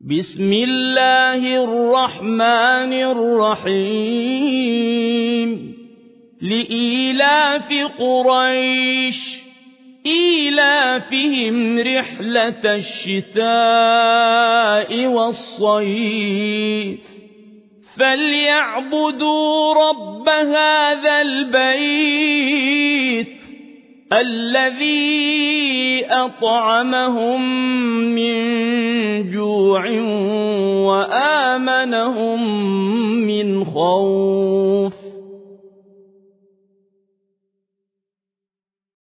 بسم الله الرحمن الرحيم لإيلاف قريش إيلافهم رحلة الشتاء والصيف فليعبدوا رب هذا البيت الذي أطعمهم من جوع وآمنهم من خوف.